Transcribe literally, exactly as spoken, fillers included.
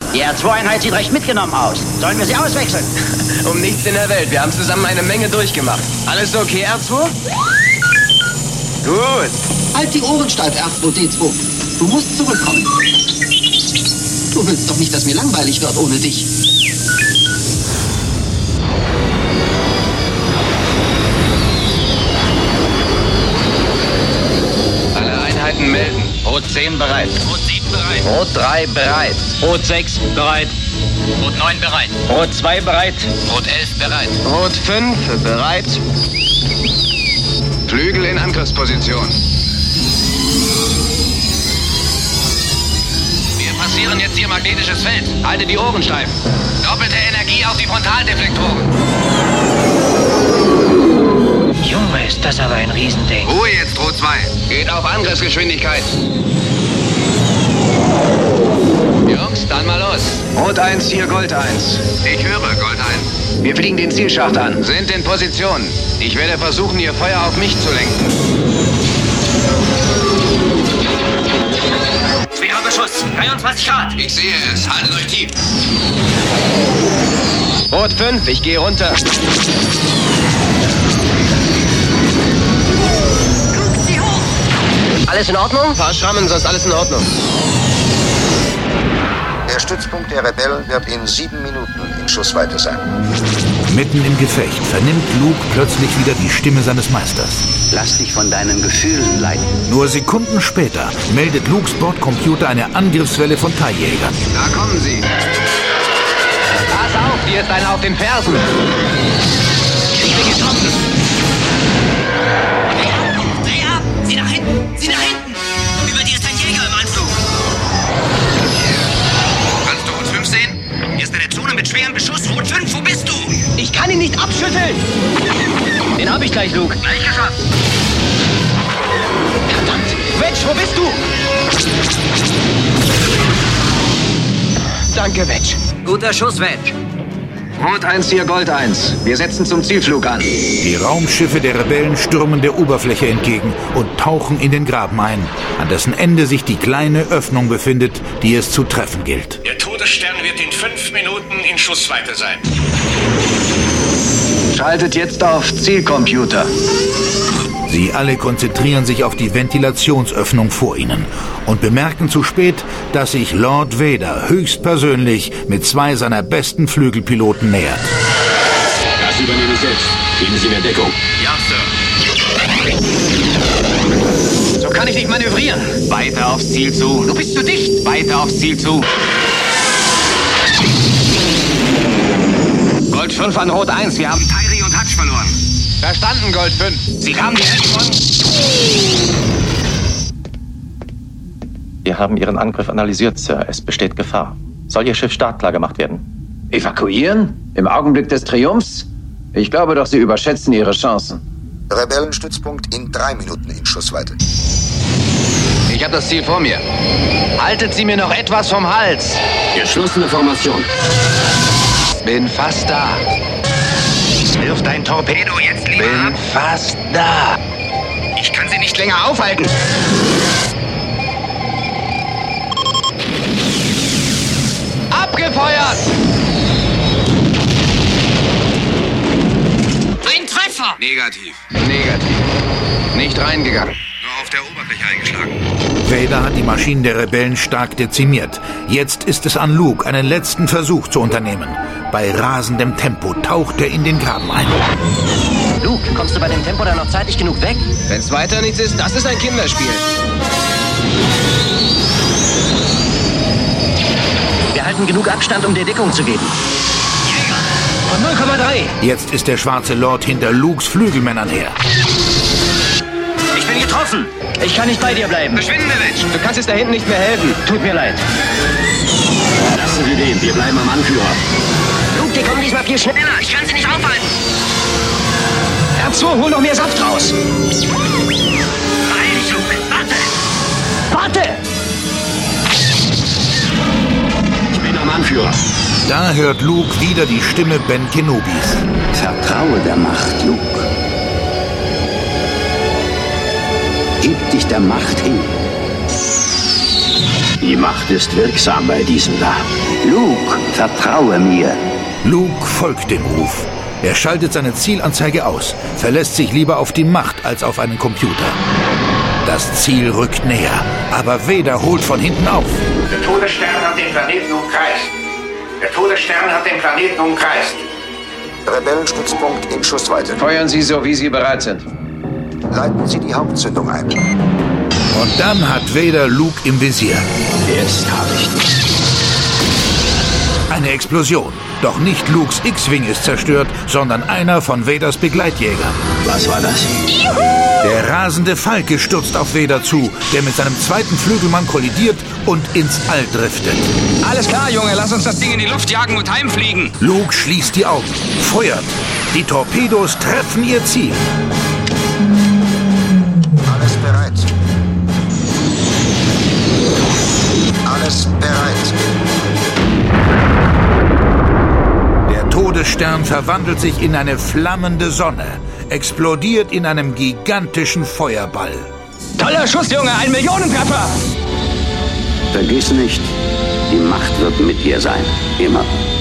Die R zwei Einheit sieht recht mitgenommen aus. Sollen wir sie auswechseln? Um nichts in der Welt. Wir haben zusammen eine Menge durchgemacht. Alles okay, R zwei? Gut. Halt die Ohren steif, R zwei D zwei. Du musst zurückkommen. Du willst doch nicht, dass mir langweilig wird ohne dich. Alle Einheiten melden. Rot zehn bereit. Rot sieben bereit. Rot drei bereit. Rot sechs bereit. Rot neun bereit. Rot zwei bereit. Rot elf bereit. Rot fünf bereit. Flügel in Angriffsposition. Wir passieren jetzt Ihr magnetisches Feld. Halte die Ohren steif. Doppelte Energie auf die Frontaldeflektoren. Junge, ist das aber ein Riesending. Ruhe jetzt, Rot zwei. Geht auf Angriffsgeschwindigkeit. Jungs, dann mal los. Rot eins, hier Gold eins. Ich höre, Gold eins. Wir fliegen den Zielschacht an. Sind in Position. Ich werde versuchen, Ihr Feuer auf mich zu lenken. Schwerer Beschuss. dreiundzwanzig Grad. Ich sehe es. Haltet euch tief. Rot fünf, ich gehe runter. Alles in Ordnung? Ein paar Schrammen, sonst alles in Ordnung. Der Stützpunkt der Rebellen wird in sieben Minuten in Schussweite sein. Mitten im Gefecht vernimmt Luke plötzlich wieder die Stimme seines Meisters. Lass dich von deinen Gefühlen leiten. Nur Sekunden später meldet Lukes Bordcomputer eine Angriffswelle von T I E-Jägern. Da kommen sie. Pass auf, hier ist einer auf den Fersen. Ich bin getroffen. Dreh ab! Sieh nach hinten! Sieh nach hinten! Über dir ist ein Jäger im Anflug. Kannst du Rot fünf sehen? Hier ist eine Zone mit schwerem Beschuss. Rot fünf, wo bist du? Ich kann ihn nicht abschütteln. Den hab ich gleich, Luke. Gleich geschafft. Verdammt. Wedge, wo bist du? Danke, Wedge. Guter Schuss, Wedge. Rot eins, hier Gold eins. Wir setzen zum Zielflug an. Die Raumschiffe der Rebellen stürmen der Oberfläche entgegen und tauchen in den Graben ein, an dessen Ende sich die kleine Öffnung befindet, die es zu treffen gilt. Der Todesstern wird in fünf Minuten in Schussweite sein. Schaltet jetzt auf Zielcomputer. Sie alle konzentrieren sich auf die Ventilationsöffnung vor ihnen und bemerken zu spät, dass sich Lord Vader höchstpersönlich mit zwei seiner besten Flügelpiloten nähert. Das übernehme ich selbst. Geben Sie mir Deckung. Ja, Sir. So kann ich nicht manövrieren. Weiter aufs Ziel zu. Du bist zu dicht. Weiter aufs Ziel zu. Gold fünf an Rot eins. Wir haben Tyree und Hutch verloren. verstanden, Gold fünf. Sie haben die Hälfte. Wir haben Ihren Angriff analysiert, Sir. Es besteht Gefahr. Soll Ihr Schiff startklar gemacht werden? Evakuieren? Im Augenblick des Triumphs? Ich glaube doch, Sie überschätzen Ihre Chancen. Rebellenstützpunkt in drei Minuten in Schussweite. Ich habe das Ziel vor mir. Haltet sie mir noch etwas vom Hals. Geschlossene Formation. Bin fast da. Wirf dein Torpedo jetzt lieber Bin ab. fast da. Ich kann sie nicht länger aufhalten. Abgefeuert! Ein Treffer! Negativ. Negativ. Nicht reingegangen. Nur auf der Oberfläche eingeschlagen. Vader hat die Maschinen der Rebellen stark dezimiert. Jetzt ist es an Luke, einen letzten Versuch zu unternehmen. Bei rasendem Tempo taucht er in den Graben ein. Luke, kommst du bei dem Tempo dann noch zeitig genug weg? Wenn's weiter nichts ist, das ist ein Kinderspiel. Wir halten genug Abstand, um dir Deckung zu geben. Und null Komma drei. Jetzt ist der schwarze Lord hinter Lukes Flügelmännern her. Ich bin getroffen. Ich kann nicht bei dir bleiben. Verschwinde, Wedge. Du kannst jetzt da hinten nicht mehr helfen. Tut mir leid. Lassen wir den. Wir bleiben am Anführer. Luke, die kommen diesmal viel schneller. Ich kann sie nicht aufhalten. R zwei, hol noch mehr Saft raus. Beeil dich, Luke. Warte! Warte! Ich bin am Anführer. Da hört Luke wieder die Stimme Ben Kenobis. Vertraue der Macht, Luke. Gib dich der Macht hin. Die Macht ist wirksam bei diesem da. Luke, vertraue mir. Luke folgt dem Ruf. Er schaltet seine Zielanzeige aus, verlässt sich lieber auf die Macht als auf einen Computer. Das Ziel rückt näher, aber Vader holt von hinten auf. Der Todesstern hat den Planeten umkreist. Der Todesstern hat den Planeten umkreist. Rebellenstützpunkt in Schussweite. Feuern Sie so, wie Sie bereit sind. Leiten Sie die Hauptzündung ein. Und dann hat Vader Luke im Visier. Jetzt habe ich dich. Eine Explosion. Doch nicht Lukes X-Wing ist zerstört, sondern einer von Vaders Begleitjägern. Was war das? Juhu! Der rasende Falke stürzt auf Vader zu, der mit seinem zweiten Flügelmann kollidiert und ins All driftet. Alles klar, Junge, lass uns das Ding in die Luft jagen und heimfliegen. Luke schließt die Augen, feuert. Die Torpedos treffen ihr Ziel. Alles bereit. Alles bereit. Der Todesstern verwandelt sich in eine flammende Sonne, explodiert in einem gigantischen Feuerball. Toller Schuss, Junge, ein Millionentreffer! Vergiss nicht, die Macht wird mit dir sein. Immer.